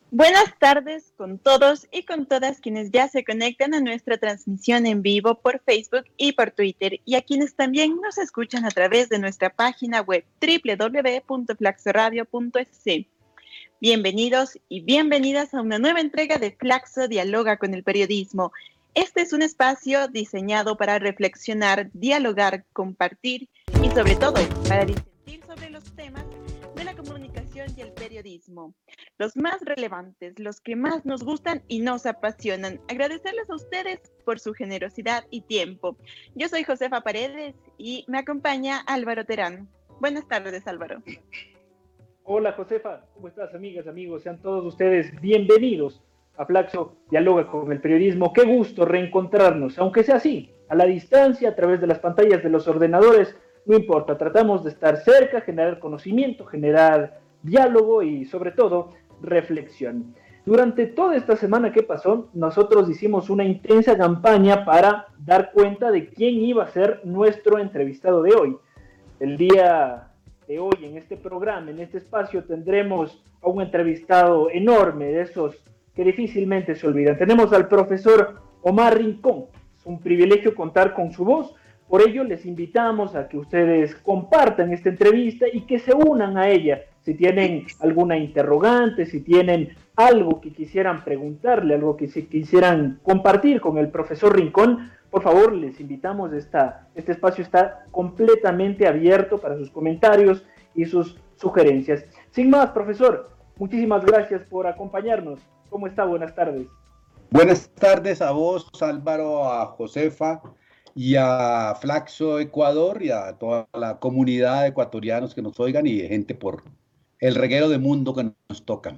Buenas tardes con todos y con todas quienes ya se conectan a nuestra transmisión en vivo por Facebook y por Twitter, y a quienes también nos escuchan a través de nuestra página web www.flaxoradio.es. Bienvenidos y bienvenidas a una nueva entrega de Flaxo Dialoga con el Periodismo. Este es un espacio diseñado para reflexionar, dialogar, compartir y sobre todo para disentir sobre los temas de la comunicación y el periodismo. Los más relevantes, los que más nos gustan y nos apasionan. Agradecerles a ustedes por su generosidad y tiempo. Yo soy Josefa Paredes y me acompaña Álvaro Terán. Buenas tardes, Álvaro. Hola Josefa, ¿cómo estás, amigas, amigos? Sean todos ustedes bienvenidos a Flaxo Dialoga con el Periodismo. Qué gusto reencontrarnos, aunque sea así, a la distancia, a través de las pantallas de los ordenadores, no importa, tratamos de estar cerca, generar conocimiento, generar diálogo y sobre todo reflexión. Durante toda esta semana que pasó, nosotros hicimos una intensa campaña para dar cuenta de quién iba a ser nuestro entrevistado de hoy. El día de hoy, en este programa, en este espacio, tendremos a un entrevistado enorme, de esos que difícilmente se olvidan. Tenemos al profesor Omar Rincón. Es un privilegio contar con su voz. Por ello, les invitamos a que ustedes compartan esta entrevista y que se unan a ella. Si tienen alguna interrogante, si tienen algo que quisieran preguntarle, algo que se quisieran compartir con el profesor Rincón, por favor, les invitamos. Este espacio está completamente abierto para sus comentarios y sus sugerencias. Sin más, profesor, muchísimas gracias por acompañarnos. ¿Cómo está? Buenas tardes. Buenas tardes a vos, Álvaro, a Josefa y a Flaxo Ecuador y a toda la comunidad de ecuatorianos que nos oigan y de gente por el reguero de mundo que nos toca.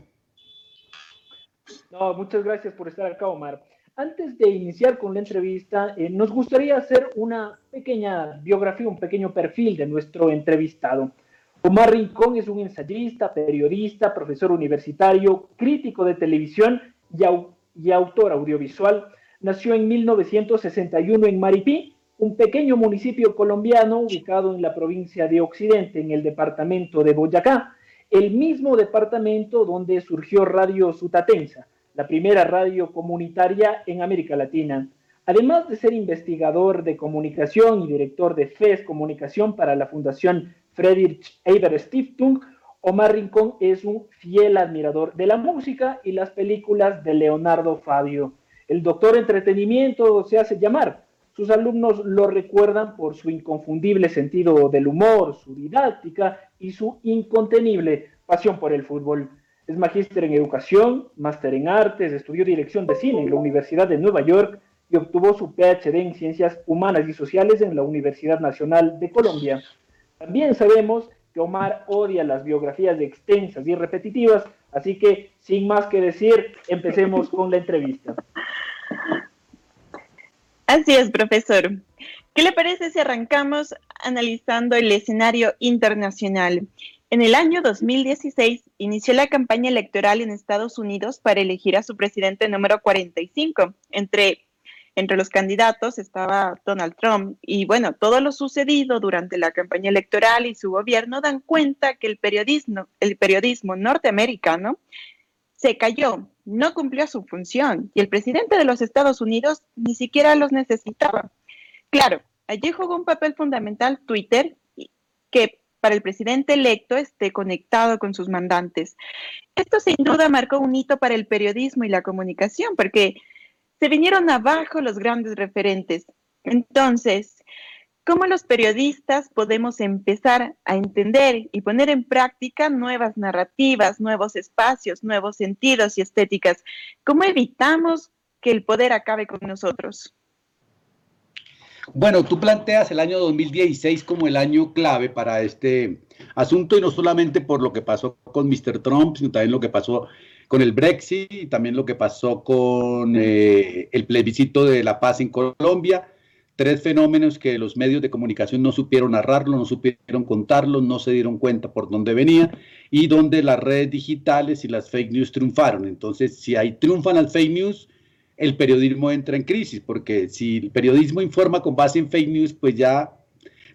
No, muchas gracias por estar acá, Omar. Antes de iniciar con la entrevista, nos gustaría hacer una pequeña biografía, un pequeño perfil de nuestro entrevistado. Omar Rincón es un ensayista, periodista, profesor universitario, crítico de televisión y autor audiovisual. Nació en 1961 en Maripí, un pequeño municipio colombiano ubicado en la provincia de Occidente, en el departamento de Boyacá, el mismo departamento donde surgió Radio Sutatensa, la primera radio comunitaria en América Latina. Además de ser investigador de comunicación y director de FES Comunicación para la Fundación Friedrich Ebert Stiftung, Omar Rincón es un fiel admirador de la música y las películas de Leonardo Fabio. El doctor entretenimiento se hace llamar. Sus alumnos lo recuerdan por su inconfundible sentido del humor, su didáctica y su incontenible pasión por el fútbol. Es magíster en educación, máster en artes, estudió dirección de cine en la Universidad de Nueva York y obtuvo su PhD en ciencias humanas y sociales en la Universidad Nacional de Colombia. También sabemos que Omar odia las biografías extensas y repetitivas, así que sin más que decir, empecemos con la entrevista. Así es, profesor. ¿Qué le parece si arrancamos analizando el escenario internacional? En el año 2016 inició la campaña electoral en Estados Unidos para elegir a su presidente número 45. Entre los candidatos estaba Donald Trump. Y bueno, todo lo sucedido durante la campaña electoral y su gobierno dan cuenta que el periodismo norteamericano se cayó, no cumplió su función y el presidente de los Estados Unidos ni siquiera los necesitaba. Claro, allí jugó un papel fundamental Twitter, que para el presidente electo esté conectado con sus mandantes. Esto sin duda marcó un hito para el periodismo y la comunicación, porque se vinieron abajo los grandes referentes. Entonces, ¿cómo los periodistas podemos empezar a entender y poner en práctica nuevas narrativas, nuevos espacios, nuevos sentidos y estéticas? ¿Cómo evitamos que el poder acabe con nosotros? Bueno, tú planteas el año 2016 como el año clave para este asunto y no solamente por lo que pasó con Mr. Trump, sino también lo que pasó con el Brexit y también lo que pasó con el plebiscito de la paz en Colombia. Tres fenómenos que los medios de comunicación no supieron narrarlo, no supieron contarlo, no se dieron cuenta por dónde venía y donde las redes digitales y las fake news triunfaron. Entonces, si ahí triunfan las fake news, el periodismo entra en crisis, porque si el periodismo informa con base en fake news, pues ya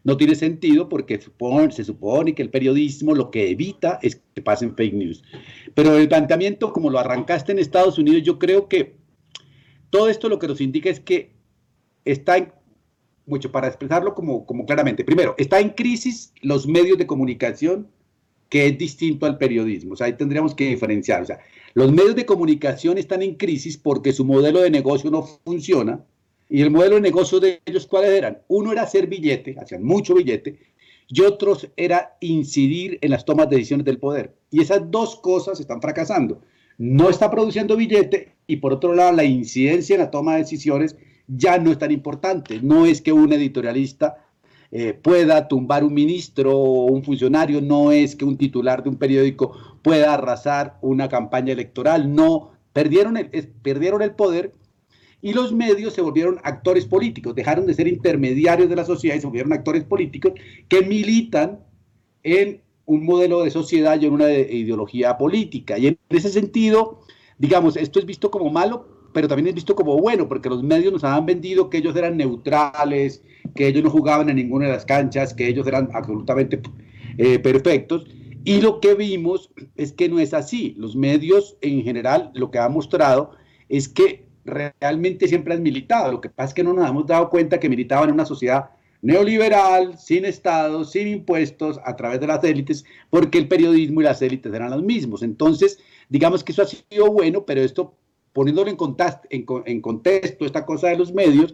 no tiene sentido porque se supone que el periodismo lo que evita es que pasen fake news. Pero el planteamiento, como lo arrancaste en Estados Unidos, yo creo que todo esto lo que nos indica es que está en, mucho para expresarlo como claramente. Primero, está en crisis los medios de comunicación, que es distinto al periodismo. O sea, ahí tendríamos que diferenciar. O sea, los medios de comunicación están en crisis porque su modelo de negocio no funciona. Y el modelo de negocio de ellos, ¿cuáles eran? Uno era hacer billete, hacían mucho billete, y otros era incidir en las tomas de decisiones del poder. Y esas dos cosas están fracasando. No está produciendo billete y por otro lado la incidencia en la toma de decisiones ya no es tan importante. No es que un editorialista pueda tumbar un ministro o un funcionario, no es que un titular de un periódico pueda arrasar una campaña electoral, no, perdieron el poder y los medios se volvieron actores políticos, dejaron de ser intermediarios de la sociedad y se volvieron actores políticos que militan en un modelo de sociedad y en una ideología política. Y en ese sentido, digamos, esto es visto como malo, pero también es visto como bueno, porque los medios nos han vendido que ellos eran neutrales, que ellos no jugaban en ninguna de las canchas, que ellos eran absolutamente perfectos, y lo que vimos es que no es así. Los medios en general lo que han mostrado es que realmente siempre han militado, lo que pasa es que no nos hemos dado cuenta que militaban en una sociedad neoliberal, sin Estado, sin impuestos, a través de las élites, porque el periodismo y las élites eran los mismos. Entonces, digamos que eso ha sido bueno, pero esto, poniéndolo en contexto, esta cosa de los medios,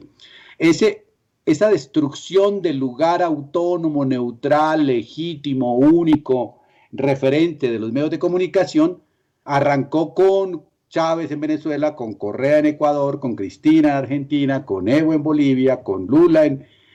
esa destrucción del lugar autónomo, neutral, legítimo, único, referente de los medios de comunicación, arrancó con Chávez en Venezuela, con Correa en Ecuador, con Cristina en Argentina, con Evo en Bolivia, con Lula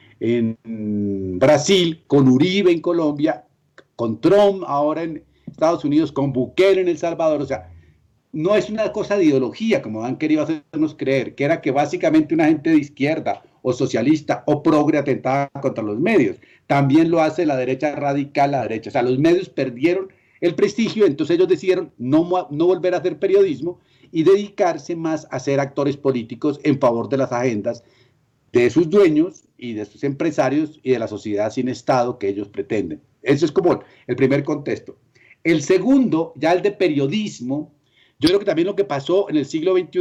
en Brasil, con Uribe en Colombia, con Trump ahora en Estados Unidos, con Bukele en El Salvador. O sea, no es una cosa de ideología, como han querido hacernos creer, que era que básicamente una gente de izquierda o socialista o progre atentaba contra los medios. También lo hace la derecha radical, la derecha. O sea, los medios perdieron el prestigio, entonces ellos decidieron no volver a hacer periodismo y dedicarse más a ser actores políticos en favor de las agendas de sus dueños y de sus empresarios y de la sociedad sin Estado que ellos pretenden. Eso es como el primer contexto. El segundo, ya el de periodismo, yo creo que también lo que pasó en el siglo XXI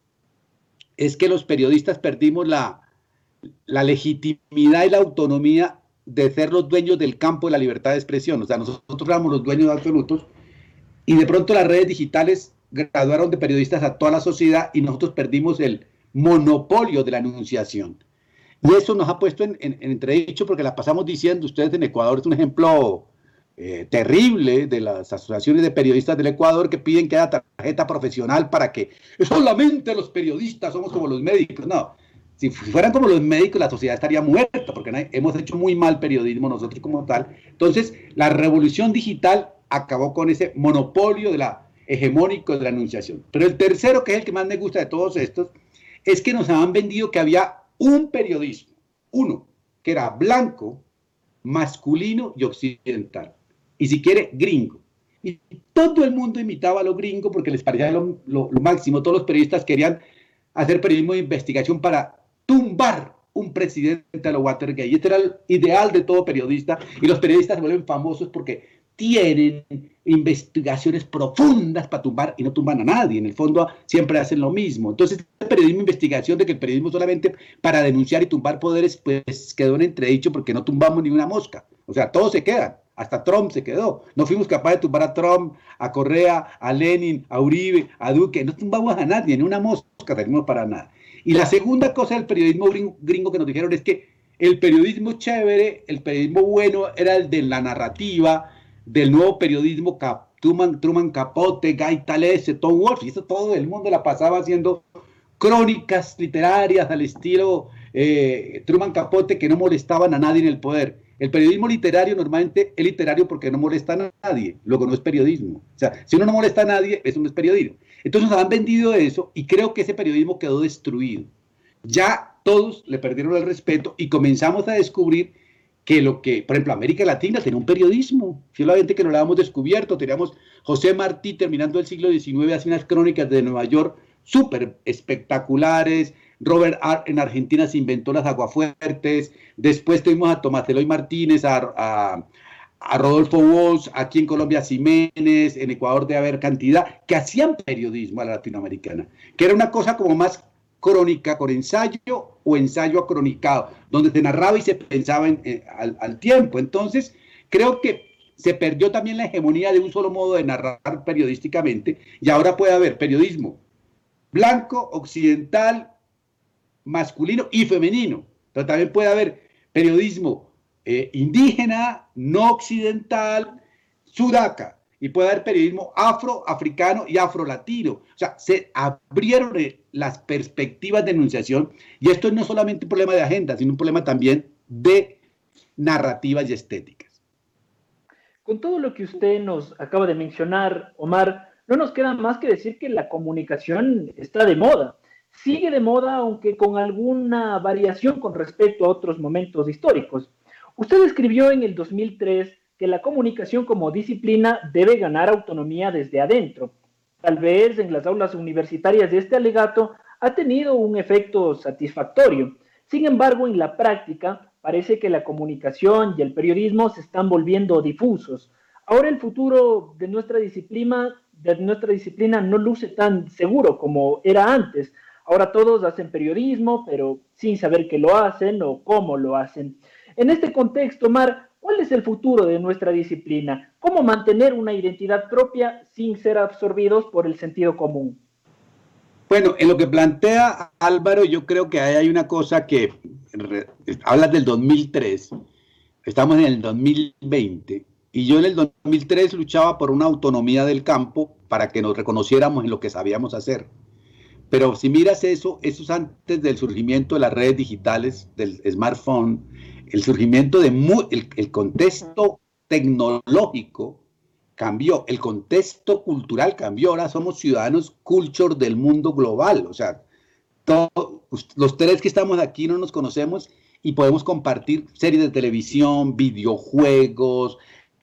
es que los periodistas perdimos la legitimidad y la autonomía de ser los dueños del campo de la libertad de expresión. O sea, nosotros éramos los dueños absolutos y de pronto las redes digitales graduaron de periodistas a toda la sociedad y nosotros perdimos el monopolio de la enunciación. Y eso nos ha puesto en entredicho porque la pasamos diciendo, ustedes en Ecuador es un ejemplo terrible de las asociaciones de periodistas del Ecuador que piden que haya tarjeta profesional para que solamente los periodistas somos como los médicos. No, si fueran como los médicos la sociedad estaría muerta porque hemos hecho muy mal periodismo nosotros como tal. Entonces la revolución digital acabó con ese monopolio de la hegemónico de la enunciación. Pero el tercero, que es el que más me gusta de todos estos, es que nos han vendido que había un periodismo, uno, que era blanco, masculino y occidental, y si quiere, gringo. Y todo el mundo imitaba a los gringos porque les parecía lo máximo. Todos los periodistas querían hacer periodismo de investigación para tumbar un presidente a lo Watergate. Y este era el ideal de todo periodista, y los periodistas se vuelven famosos porque tienen investigaciones profundas para tumbar y no tumban a nadie. En el fondo siempre hacen lo mismo. Entonces el periodismo de investigación, de que el periodismo solamente para denunciar y tumbar poderes, pues quedó en entredicho porque no tumbamos ni una mosca. O sea, todos se quedan. Hasta Trump se quedó. No fuimos capaces de tumbar a Trump, a Correa, a Lenin, a Uribe, a Duque. No tumbamos a nadie, ni una mosca tenemos para nada. Y la segunda cosa del periodismo gringo que nos dijeron es que el periodismo chévere, el periodismo bueno, era el de la narrativa, del nuevo periodismo, Truman Capote, Guy Talese, Tom Wolfe, y eso todo el mundo la pasaba haciendo crónicas literarias al estilo Truman Capote, que no molestaban a nadie en el poder. El periodismo literario normalmente es literario porque no molesta a nadie, luego no es periodismo. O sea, si uno no molesta a nadie, eso no es periodismo. Entonces nos han vendido eso y creo que ese periodismo quedó destruido. Ya todos le perdieron el respeto y comenzamos a descubrir que por ejemplo, América Latina tenía un periodismo, solamente que no lo habíamos descubierto. Teníamos José Martí terminando el siglo XIX, hace unas crónicas de Nueva York súper espectaculares, Robert Hart en Argentina se inventó las aguafuertes, después tuvimos a Tomás Eloy Martínez, a Rodolfo Walsh, aquí en Colombia Ximénez, en Ecuador debe haber cantidad, que hacían periodismo a la latinoamericana, que era una cosa como más crónica, con ensayo o ensayo acronicado, donde se narraba y se pensaba al tiempo. Entonces, creo que se perdió también la hegemonía de un solo modo de narrar periodísticamente, y ahora puede haber periodismo blanco, occidental, masculino y femenino, pero también puede haber periodismo indígena, no occidental, sudaca, y puede haber periodismo afroafricano y afrolatino. O sea, se abrieron las perspectivas de enunciación, y esto no es solamente un problema de agenda, sino un problema también de narrativas y estéticas. Con todo lo que usted nos acaba de mencionar, Omar, no nos queda más que decir que la comunicación está de moda. Sigue de moda, aunque con alguna variación con respecto a otros momentos históricos. Usted escribió en el 2003 que la comunicación como disciplina debe ganar autonomía desde adentro. Tal vez en las aulas universitarias este alegato ha tenido un efecto satisfactorio. Sin embargo, en la práctica, parece que la comunicación y el periodismo se están volviendo difusos. Ahora el futuro de nuestra disciplina no luce tan seguro como era antes. Ahora todos hacen periodismo, pero sin saber qué lo hacen o cómo lo hacen. En este contexto, Omar, ¿cuál es el futuro de nuestra disciplina? ¿Cómo mantener una identidad propia sin ser absorbidos por el sentido común? Bueno, en lo que plantea Álvaro, yo creo que hay una cosa que hablas del 2003, estamos en el 2020, y yo en el 2003 luchaba por una autonomía del campo para que nos reconociéramos en lo que sabíamos hacer. Pero si miras eso es antes del surgimiento de las redes digitales, del smartphone, el surgimiento el contexto tecnológico cambió, el contexto cultural cambió, ahora somos ciudadanos culture del mundo global, o sea, todos los tres que estamos aquí no nos conocemos y podemos compartir series de televisión, videojuegos,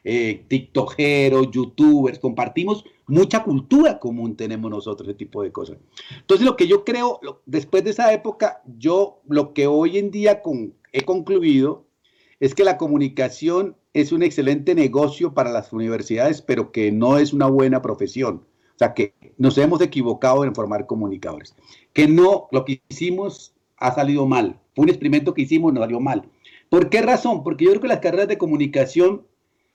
tiktokeros, youtubers, compartimos mucha cultura común, tenemos nosotros, ese tipo de cosas. Entonces lo que yo creo, después de esa época, lo que hoy en día he concluido es que la comunicación es un excelente negocio para las universidades, pero que no es una buena profesión. O sea, que nos hemos equivocado en formar comunicadores. Que no, lo que hicimos ha salido mal. Fue un experimento que hicimos, nos salió mal. ¿Por qué razón? Porque yo creo que las carreras de comunicación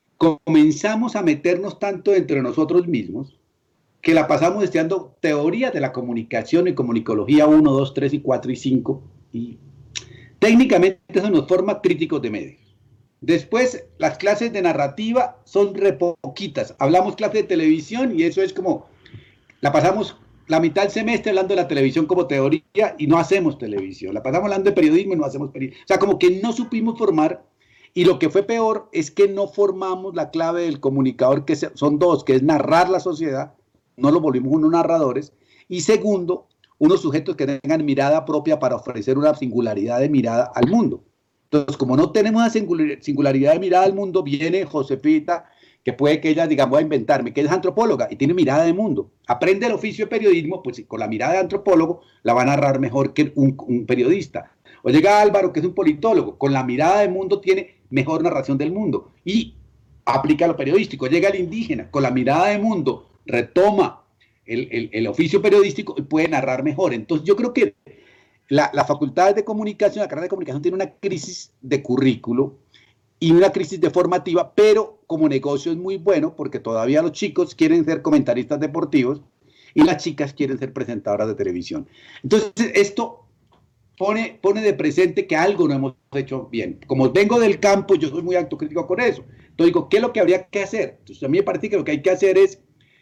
comenzamos a meternos tanto entre nosotros mismos que la pasamos estudiando teoría de la comunicación y comunicología 1, 2, 3 y 4 y 5. Y técnicamente eso nos forma críticos de medios. Después, las clases de narrativa son re poquitas. Hablamos clases de televisión y eso es como, la pasamos la mitad del semestre hablando de la televisión como teoría y no hacemos televisión. La pasamos hablando de periodismo y no hacemos periodismo. O sea, como que no supimos formar, y lo que fue peor es que no formamos la clave del comunicador, que son dos, que es narrar la sociedad, no lo volvimos unos narradores, y segundo, unos sujetos que tengan mirada propia para ofrecer una singularidad de mirada al mundo. Entonces, como no tenemos una singularidad de mirada al mundo, viene Josefita, que puede que ella diga, voy a inventarme, que es antropóloga y tiene mirada de mundo. Aprende el oficio de periodismo, pues con la mirada de antropólogo la va a narrar mejor que un periodista. O llega Álvaro, que es un politólogo, con la mirada de mundo tiene mejor narración del mundo y aplica lo periodístico. Llega el indígena, con la mirada de mundo, retoma el oficio periodístico y puede narrar mejor. Entonces yo creo que la facultad de comunicación, la carrera de comunicación tiene una crisis de currículo y una crisis de formativa, pero como negocio es muy bueno porque todavía los chicos quieren ser comentaristas deportivos y las chicas quieren ser presentadoras de televisión. Entonces esto pone de presente que algo no hemos hecho bien. Como vengo del campo, yo soy muy autocrítico con eso. Entonces digo, ¿qué es lo que habría que hacer? Entonces a mí me parece que lo que hay que hacer es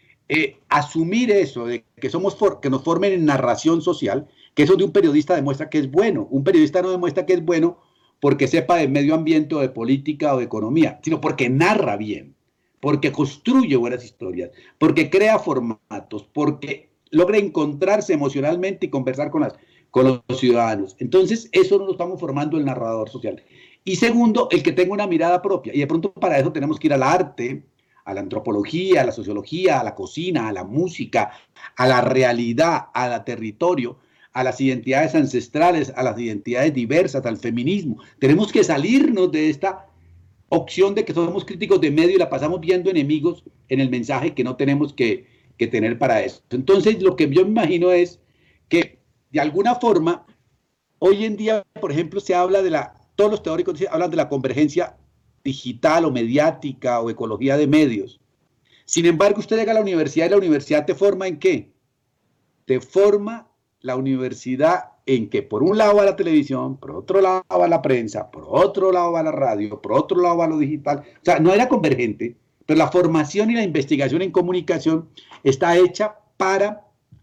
asumir eso, de que que nos formen en narración social, que eso de un periodista demuestra que es bueno. Un periodista no demuestra que es bueno porque sepa de medio ambiente o de política o de economía, sino porque narra bien, porque construye buenas historias, porque crea formatos, porque logra encontrarse emocionalmente y conversar con los ciudadanos. Entonces, eso no lo estamos formando el narrador social. Y segundo, el que tenga una mirada propia. Y de pronto para eso tenemos que ir al arte, a la antropología, a la sociología, a la cocina, a la música, a la realidad, al territorio, a las identidades ancestrales, a las identidades diversas, al feminismo. Tenemos que salirnos de esta opción de que somos críticos de medio y la pasamos viendo enemigos en el mensaje que no tenemos que tener para eso. Entonces, lo que yo me imagino es que, de alguna forma, hoy en día, por ejemplo, se habla todos los teóricos hablan de la convergencia digital o mediática o ecología de medios. Sin embargo, usted llega a la universidad y la universidad te forma ¿en qué? Te forma la universidad en que por un lado va la televisión, por otro lado va la prensa, por otro lado va la radio, por otro lado va lo digital. O sea, no era convergente, pero la formación y la investigación en comunicación está hecha para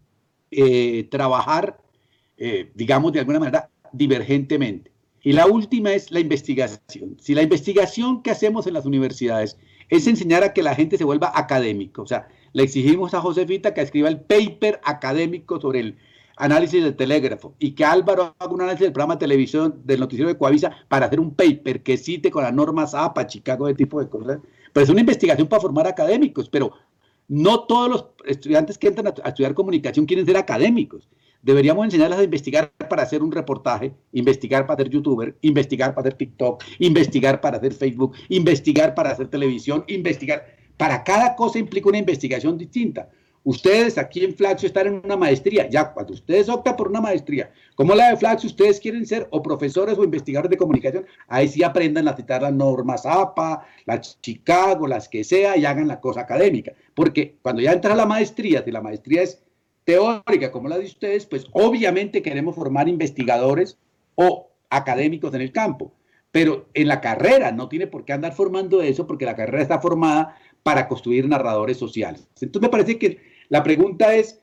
trabajar, digamos, de alguna manera divergentemente. Y la última es la investigación. Si la investigación que hacemos en las universidades es enseñar a que la gente se vuelva académico, o sea, le exigimos a Josefita que escriba el paper académico sobre el análisis del telégrafo y que Álvaro haga un análisis del programa de televisión del noticiero de Coavisa para hacer un paper que cite con las normas APA, Chicago, ese tipo de cosas. Pero es una investigación para formar académicos, pero no todos los estudiantes que entran a estudiar comunicación quieren ser académicos. Deberíamos enseñarles a investigar para hacer un reportaje, investigar para ser youtuber, investigar para hacer TikTok, investigar para hacer Facebook, investigar para hacer televisión, investigar. Para cada cosa implica una investigación distinta. Ustedes aquí en Flaxo están en una maestría. Ya, cuando ustedes optan por una maestría, como la de Flaxo, ustedes quieren ser o profesores o investigadores de comunicación, ahí sí aprendan a citar las normas APA, las Chicago, las que sea, y hagan la cosa académica. Porque cuando ya entran a la maestría, si la maestría es teórica como la de ustedes, pues obviamente queremos formar investigadores o académicos en el campo. Pero en la carrera no tiene por qué andar formando eso, porque la carrera está formada para construir narradores sociales. Entonces me parece que la pregunta es,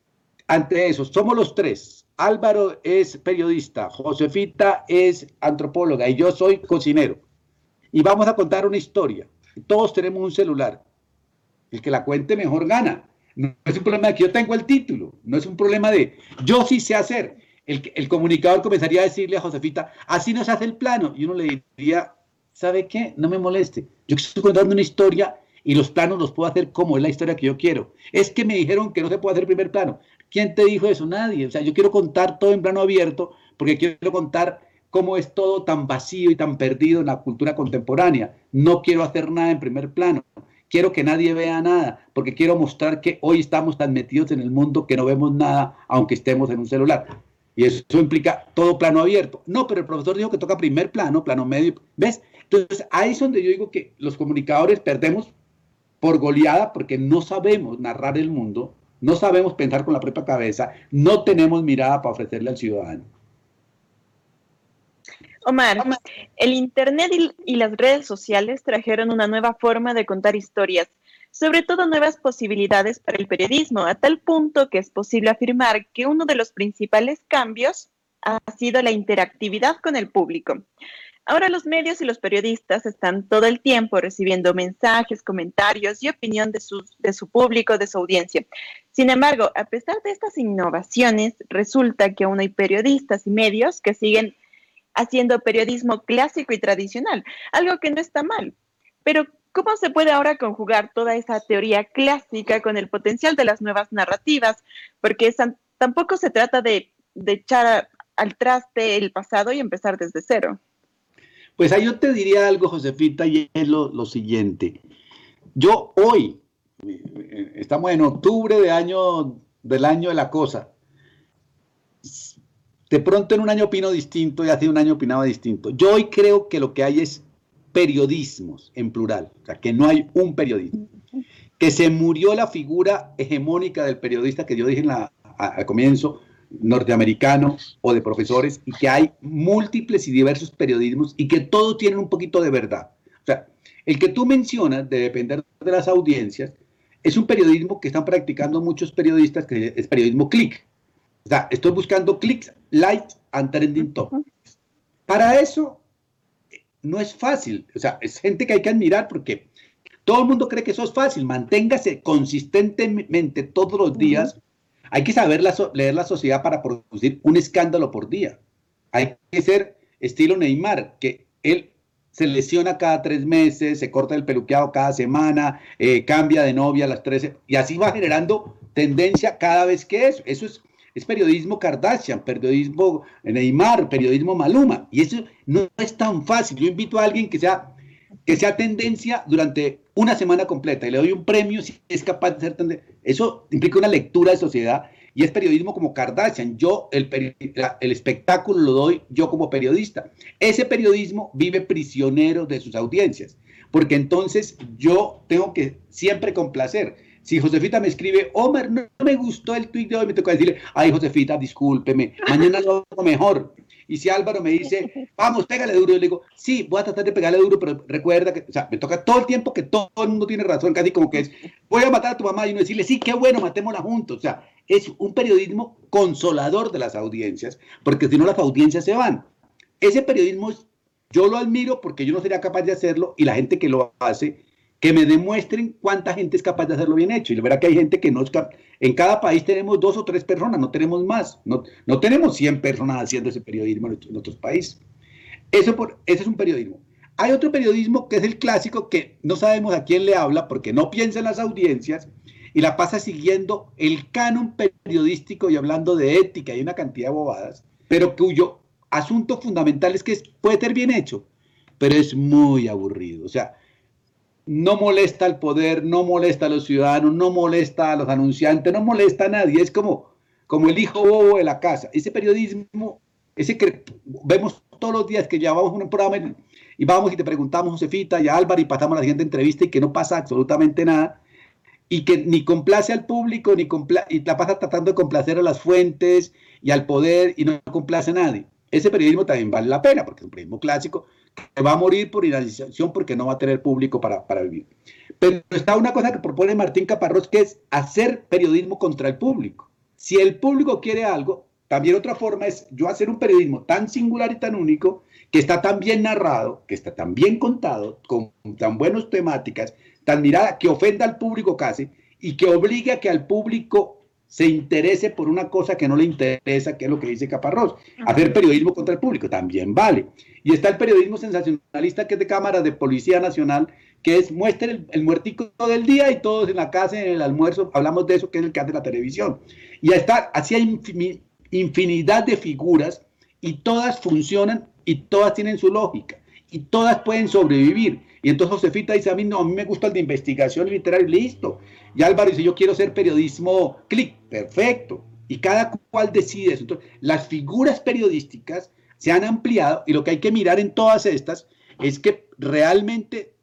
ante eso, somos los tres. Álvaro es periodista, Josefita es antropóloga y yo soy cocinero. Y vamos a contar una historia. Todos tenemos un celular. El que la cuente mejor gana. No es un problema de que yo tengo el título, no es un problema de yo sí sé hacer. El comunicador comenzaría a decirle a Josefita, así no se hace el plano. Y uno le diría, ¿sabe qué? No me moleste. Yo estoy contando una historia y los planos los puedo hacer como es la historia que yo quiero. Es que me dijeron que no se puede hacer primer plano. ¿Quién te dijo eso? Nadie. O sea, yo quiero contar todo en plano abierto porque quiero contar cómo es todo tan vacío y tan perdido en la cultura contemporánea. No quiero hacer nada en primer plano. Quiero que nadie vea nada, porque quiero mostrar que hoy estamos tan metidos en el mundo que no vemos nada, aunque estemos en un celular. Y eso implica todo plano abierto. No, pero el profesor dijo que toca primer plano, plano medio. ¿Ves? Entonces, ahí es donde yo digo que los comunicadores perdemos por goleada, porque no sabemos narrar el mundo, no sabemos pensar con la propia cabeza, no tenemos mirada para ofrecerle al ciudadano. Omar, el Internet y las redes sociales trajeron una nueva forma de contar historias, sobre todo nuevas posibilidades para el periodismo, a tal punto que es posible afirmar que uno de los principales cambios ha sido la interactividad con el público. Ahora los medios y los periodistas están todo el tiempo recibiendo mensajes, comentarios y opinión de su público, de su audiencia. Sin embargo, a pesar de estas innovaciones, resulta que aún hay periodistas y medios que siguen haciendo periodismo clásico y tradicional, algo que no está mal. Pero, ¿cómo se puede ahora conjugar toda esa teoría clásica con el potencial de las nuevas narrativas? Porque tampoco se trata de echar al traste el pasado y empezar desde cero. Pues ahí yo te diría algo, Josefita, y es lo siguiente. Yo hoy, estamos en octubre del año de la cosa, de pronto en un año opino distinto y hace un año opinaba distinto. Yo hoy creo que lo que hay es periodismos en plural, o sea, que no hay un periodismo. Que se murió la figura hegemónica del periodista que yo dije al comienzo, norteamericano o de profesores, y que hay múltiples y diversos periodismos y que todos tienen un poquito de verdad. O sea, el que tú mencionas, de depender de las audiencias, es un periodismo que están practicando muchos periodistas, que es periodismo click. O sea, estoy buscando clics, likes and trending topics. Para eso no es fácil. O sea, es gente que hay que admirar porque todo el mundo cree que eso es fácil. Manténgase consistentemente todos los días. Hay que saber leer la sociedad para producir un escándalo por día. Hay que ser estilo Neymar, que él se lesiona cada 3 meses, se corta el peluqueado cada semana, cambia de novia a las 13, y así va generando tendencia cada vez que eso. Eso es es periodismo Kardashian, periodismo Neymar, periodismo Maluma, y eso no es tan fácil. Yo invito a alguien que sea tendencia durante una semana completa y le doy un premio si es capaz de ser tendencia. Eso implica una lectura de sociedad y es periodismo como Kardashian. Yo el espectáculo lo doy yo como periodista. Ese periodismo vive prisionero de sus audiencias, porque entonces yo tengo que siempre complacer. Si Josefita me escribe, Omar, no me gustó el tuit de hoy, me toca decirle, ay, Josefita, discúlpeme, mañana lo hago mejor. Y si Álvaro me dice, vamos, pégale duro, yo le digo, sí, voy a tratar de pegarle duro, pero recuerda que, o sea, me toca todo el tiempo que todo el mundo tiene razón, casi como que es, voy a matar a tu mamá y no decirle, sí, qué bueno, matémosla juntos. O sea, es un periodismo consolador de las audiencias, porque si no las audiencias se van. Ese periodismo, yo lo admiro porque yo no sería capaz de hacerlo y la gente que lo hace, que me demuestren cuánta gente es capaz de hacerlo bien hecho. Y la verdad que hay gente que no es capaz. En cada país tenemos 2 o 3 personas, no tenemos más. No tenemos 100 personas haciendo ese periodismo en otros países. Ese es un periodismo. Hay otro periodismo que es el clásico, que no sabemos a quién le habla porque no piensa en las audiencias y la pasa siguiendo el canon periodístico y hablando de ética y una cantidad de bobadas, pero cuyo asunto fundamental es que puede ser bien hecho, pero es muy aburrido. O sea, no molesta al poder, no molesta a los ciudadanos, no molesta a los anunciantes, no molesta a nadie. Es como el hijo bobo de la casa. Ese periodismo, ese que vemos todos los días, que llevamos un programa y vamos y te preguntamos, Josefita y a Álvaro, y pasamos a la siguiente entrevista y que no pasa absolutamente nada, y que ni complace al público, y la pasa tratando de complacer a las fuentes y al poder, y no complace a nadie. Ese periodismo también vale la pena, porque es un periodismo clásico, que va a morir por inanición porque no va a tener público para vivir. Pero está una cosa que propone Martín Caparrós, que es hacer periodismo contra el público. Si el público quiere algo, también otra forma es yo hacer un periodismo tan singular y tan único, que está tan bien narrado, que está tan bien contado, con tan buenas temáticas, tan mirada, que ofenda al público casi, y que obligue a que al público se interese por una cosa que no le interesa, que es lo que dice Caparrós. Hacer periodismo contra el público también vale. Y está el periodismo sensacionalista, que es de Cámara de Policía Nacional, que es muestre el muertico del día y todos en la casa, en el almuerzo, hablamos de eso, que es el que hace la televisión. Y así hay infinidad de figuras y todas funcionan y todas tienen su lógica y todas pueden sobrevivir. Y entonces Josefita dice, a mí me gusta el de investigación literaria, listo. Y Álvaro dice, yo quiero hacer periodismo clic, perfecto. Y cada cual decide eso. Entonces, las figuras periodísticas se han ampliado y lo que hay que mirar en todas estas es que realmente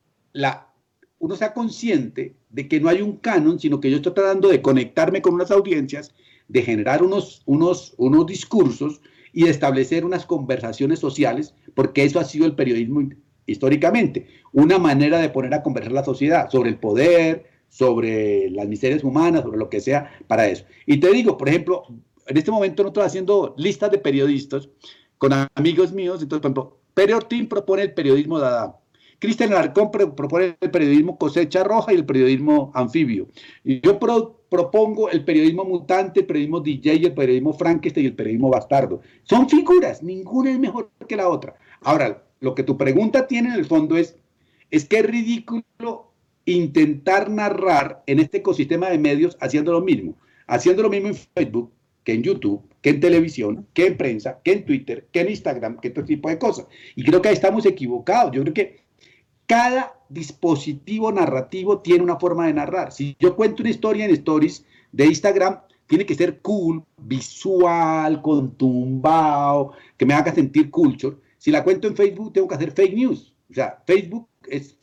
uno sea consciente de que no hay un canon, sino que yo estoy tratando de conectarme con unas audiencias, de generar unos discursos y de establecer unas conversaciones sociales, porque eso ha sido el periodismo históricamente, una manera de poner a conversar la sociedad sobre el poder, sobre las miserias humanas, sobre lo que sea para eso. Y te digo, por ejemplo, en este momento no estoy haciendo listas de periodistas con amigos míos, entonces, por ejemplo, Pere Ortín propone el periodismo dada, Cristian Alarcón propone el periodismo cosecha roja y el periodismo anfibio. Y yo propongo el periodismo mutante, el periodismo DJ, el periodismo Frankenstein y el periodismo bastardo. Son figuras, ninguna es mejor que la otra. Ahora, lo que tu pregunta tiene en el fondo es que es ridículo intentar narrar en este ecosistema de medios haciendo lo mismo en Facebook, que en YouTube, que en televisión, que en prensa, que en Twitter, que en Instagram, que todo tipo de cosas. Y creo que ahí estamos equivocados. Yo creo que cada dispositivo narrativo tiene una forma de narrar. Si yo cuento una historia en stories de Instagram, tiene que ser cool, visual, contumbado, que me haga sentir culture. Si la cuento en Facebook, tengo que hacer fake news. O sea, Facebook es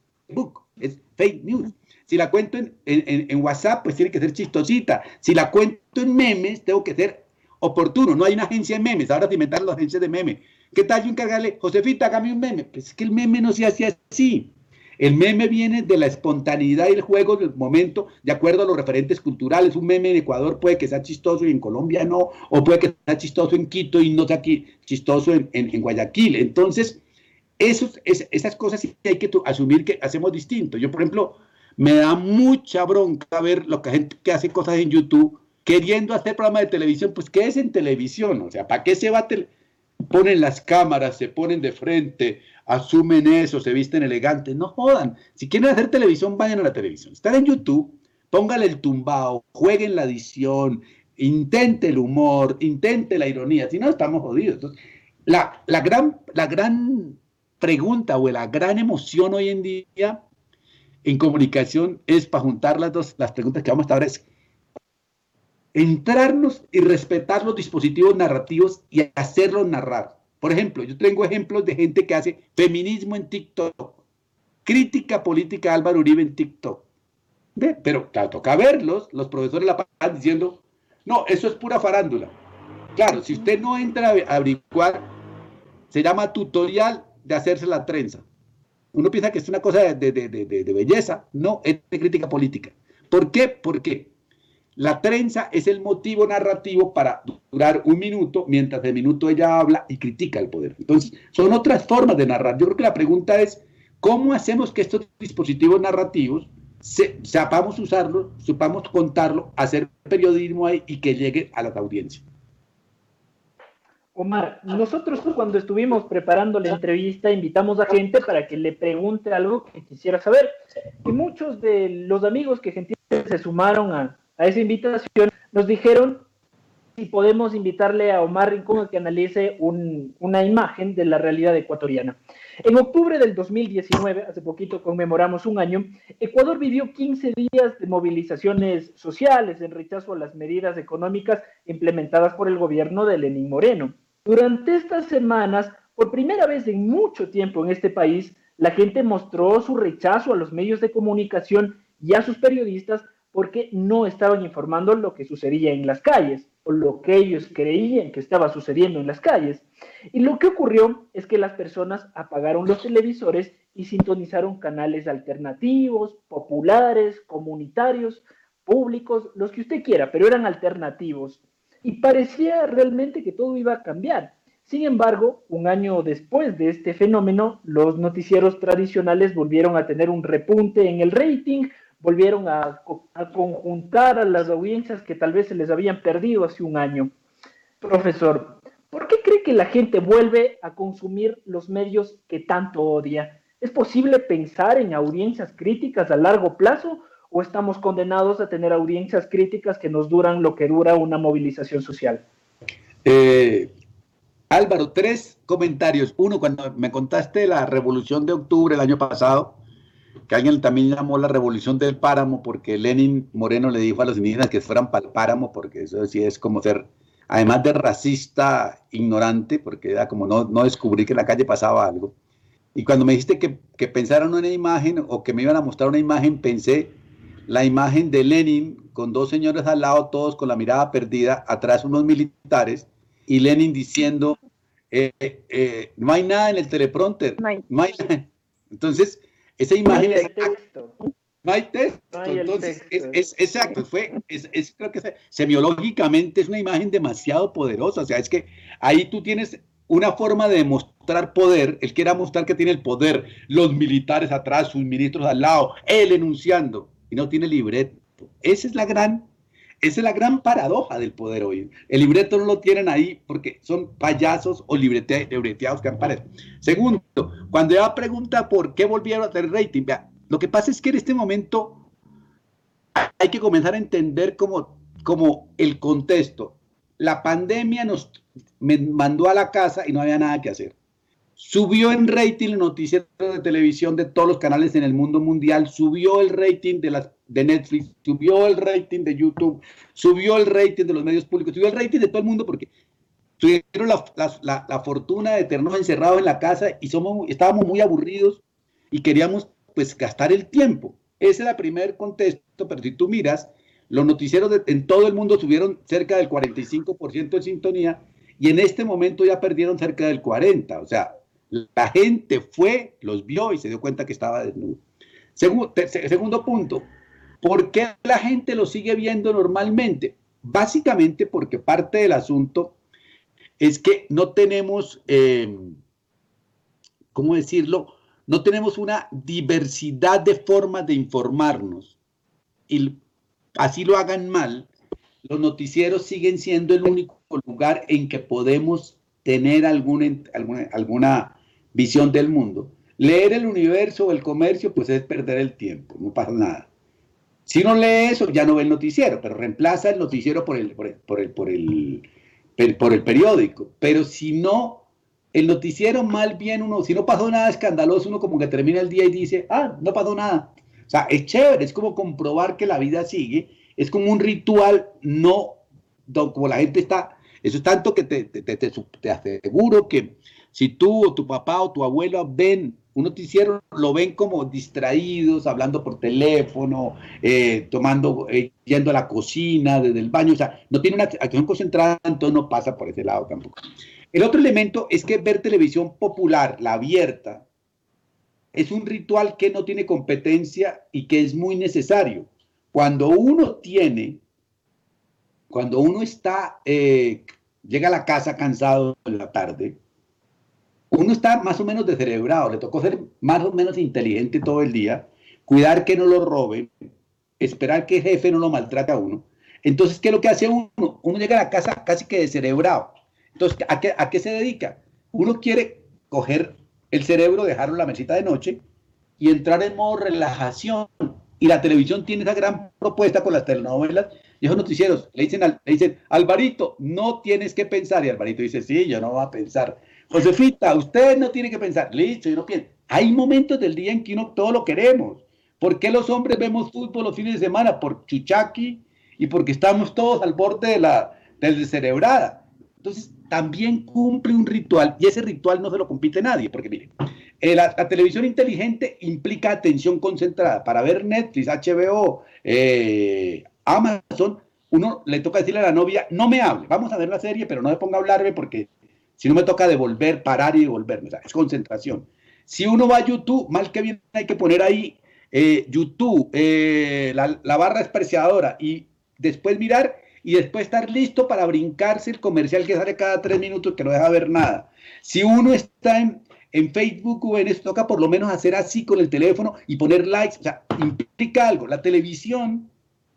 fake news. Si la cuento en WhatsApp, pues tiene que ser chistosita. Si la cuento en memes, tengo que ser oportuno. No hay una agencia de memes. Ahora se inventaron las agencias de memes. ¿Qué tal yo encargarle, Josefita, hágame un meme? Pues es que el meme no se hace así. El meme viene de la espontaneidad y el juego del momento, de acuerdo a los referentes culturales. Un meme en Ecuador puede que sea chistoso y en Colombia no, o puede que sea chistoso en Quito y no sea chistoso en Guayaquil. Entonces, esas cosas sí hay que asumir que hacemos distinto. Yo, por ejemplo, me da mucha bronca ver lo que gente que hace cosas en YouTube, queriendo hacer programas de televisión. Pues, ¿qué es en televisión? O sea, ¿para qué se va a ponen las cámaras, se ponen de frente, asumen eso, se visten elegantes? No jodan. Si quieren hacer televisión, vayan a la televisión. Están en YouTube, póngale el tumbao, jueguen la edición, intente el humor, intente la ironía, si no estamos jodidos. Entonces, la gran pregunta o la gran emoción hoy en día en comunicación es, para juntar las preguntas que vamos a estar ahora, es entrarnos y respetar los dispositivos narrativos y hacerlos narrar. Por ejemplo, yo tengo ejemplos de gente que hace feminismo en TikTok, crítica política de Álvaro Uribe en TikTok. ¿Ve? Pero claro, toca verlos, los profesores la pasan diciendo, no, eso es pura farándula. Claro, si usted no entra a averiguar, se llama tutorial de hacerse la trenza. Uno piensa que es una cosa de belleza, no, es de crítica política. ¿Por qué? Porque la trenza es el motivo narrativo para durar un minuto, mientras de minuto ella habla y critica el poder. Entonces, son otras formas de narrar. Yo creo que la pregunta es, ¿cómo hacemos que estos dispositivos narrativos sepamos usarlos, sepamos contarlo, hacer periodismo ahí y que llegue a las audiencias? Omar, nosotros cuando estuvimos preparando la entrevista invitamos a gente para que le pregunte algo que quisiera saber. Y muchos de los amigos que gentilmente se sumaron a esa invitación nos dijeron si podemos invitarle a Omar Rincón a que analice una imagen de la realidad ecuatoriana. En octubre del 2019, hace poquito conmemoramos un año, Ecuador vivió 15 días de movilizaciones sociales en rechazo a las medidas económicas implementadas por el gobierno de Lenín Moreno. Durante estas semanas, por primera vez en mucho tiempo en este país, la gente mostró su rechazo a los medios de comunicación y a sus periodistas porque no estaban informando lo que sucedía en las calles o lo que ellos creían que estaba sucediendo en las calles. Y lo que ocurrió es que las personas apagaron los televisores y sintonizaron canales alternativos, populares, comunitarios, públicos, los que usted quiera, pero eran alternativos. Y parecía realmente que todo iba a cambiar. Sin embargo, un año después de este fenómeno, los noticieros tradicionales volvieron a tener un repunte en el rating, volvieron a conjuntar a las audiencias que tal vez se les habían perdido hace un año. Profesor, ¿por qué cree que la gente vuelve a consumir los medios que tanto odia? ¿Es posible pensar en audiencias críticas a largo plazo o estamos condenados a tener audiencias críticas que nos duran lo que dura una movilización social? Álvaro, 3 comentarios. Uno, cuando me contaste la Revolución de Octubre el año pasado, que alguien también llamó la Revolución del Páramo, porque Lenín Moreno le dijo a los indígenas que fueran para el páramo, porque eso sí es como ser, además de racista, ignorante, porque era como no descubrí que en la calle pasaba algo. Y cuando me dijiste que pensaron en una imagen, o que me iban a mostrar una imagen, pensé la imagen de Lenin con 2 señores al lado, todos con la mirada perdida, atrás unos militares, y Lenin diciendo, no hay nada en el teleprompter, no hay nada. Entonces, esa imagen no hay texto. Entonces, es exacto, creo que semiológicamente es una imagen demasiado poderosa. O sea, es que ahí tú tienes una forma de demostrar poder. Él quiere mostrar que tiene el poder, los militares atrás, sus ministros al lado, él enunciando, y no tiene libreto. Esa es la gran paradoja del poder hoy. El libreto no lo tienen ahí porque son payasos o libreteados que aparecen. Segundo, cuando ella pregunta por qué volvieron a tener rating, vea, lo que pasa es que en este momento hay que comenzar a entender como el contexto. La pandemia nos mandó a la casa y no había nada que hacer. Subió en rating el noticiero de televisión de todos los canales en el mundo mundial, subió el rating de Netflix, subió el rating de YouTube, subió el rating de los medios públicos, subió el rating de todo el mundo porque tuvieron la fortuna de tenernos encerrados en la casa y estábamos muy aburridos y queríamos pues gastar el tiempo. Ese es el primer contexto, pero si tú miras, los noticieros en todo el mundo subieron cerca del 45% de sintonía y en este momento ya perdieron cerca del 40%, o sea, la gente los vio y se dio cuenta que estaba desnudo. Segundo punto, ¿por qué la gente lo sigue viendo normalmente? Básicamente porque parte del asunto es que no tenemos, ¿cómo decirlo? No tenemos una diversidad de formas de informarnos. Y así lo hagan mal, los noticieros siguen siendo el único lugar en que podemos tener alguna visión del mundo. Leer el Universo o el Comercio, pues es perder el tiempo, no pasa nada. Si uno lee eso, ya no ve el noticiero, pero reemplaza el noticiero por el periódico. Pero si no, el noticiero mal bien si no pasó nada escandaloso, uno como que termina el día y dice, no pasó nada. O sea, es chévere, es como comprobar que la vida sigue, es como un ritual, como la gente está, eso es tanto que te aseguro que si tú o tu papá o tu abuelo ven un noticiero, lo ven como distraídos, hablando por teléfono, yendo a la cocina, desde el baño, o sea, no tiene una acción concentrada, entonces no pasa por ese lado tampoco. El otro elemento es que ver televisión popular, la abierta, es un ritual que no tiene competencia y que es muy necesario. Cuando uno llega a la casa cansado en la tarde, uno está más o menos descerebrado, le tocó ser más o menos inteligente todo el día, cuidar que no lo roben, esperar que el jefe no lo maltrate a uno. Entonces, ¿qué es lo que hace uno? Uno llega a la casa casi que descerebrado. Entonces, ¿a qué se dedica? Uno quiere coger el cerebro, dejarlo en la mesita de noche y entrar en modo relajación. Y la televisión tiene esa gran propuesta con las telenovelas y esos noticieros. Le dicen, Alvarito, no tienes que pensar. Y Alvarito dice, sí, yo no voy a pensar. Josefita, usted no tiene que pensar. Listo, yo no pienso. Hay momentos del día en que uno todo lo queremos. ¿Por qué los hombres vemos fútbol los fines de semana? Por chuchaqui y porque estamos todos al borde del descerebrada. Entonces, también cumple un ritual, y ese ritual no se lo compite nadie, porque miren, la televisión inteligente implica atención concentrada. Para ver Netflix, HBO, Amazon, uno le toca decirle a la novia, no me hable, vamos a ver la serie, pero no me ponga a hablarme porque si no me toca devolver, parar y devolverme, o sea, es concentración. Si uno va a YouTube, mal que bien hay que poner ahí YouTube, la barra despreciadora y después mirar y después estar listo para brincarse el comercial que sale cada 3 minutos que no deja ver nada. Si uno está en Facebook o en esto, toca por lo menos hacer así con el teléfono y poner likes, o sea, implica algo. La televisión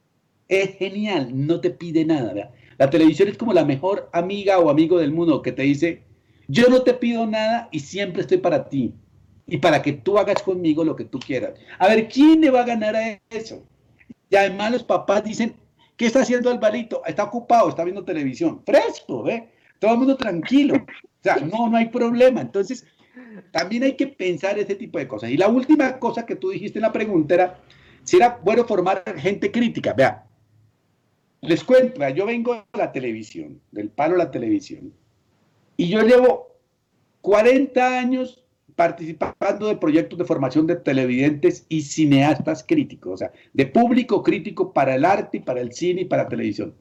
es genial, no te pide nada, ¿verdad? La televisión es como la mejor amiga o amigo del mundo que te dice, yo no te pido nada y siempre estoy para ti y para que tú hagas conmigo lo que tú quieras. A ver, ¿quién le va a ganar a eso? Y además los papás dicen, ¿qué está haciendo Alvarito? Está ocupado, está viendo televisión. Fresco, ¿ve? Todo el mundo tranquilo. O sea, no hay problema. Entonces, también hay que pensar ese tipo de cosas. Y la última cosa que tú dijiste en la pregunta era si era bueno formar gente crítica. Vea, les cuento, yo vengo de la televisión, del palo de la televisión, y yo llevo 40 años participando de proyectos de formación de televidentes y cineastas críticos, o sea, de público crítico para el arte y para el cine y para la televisión.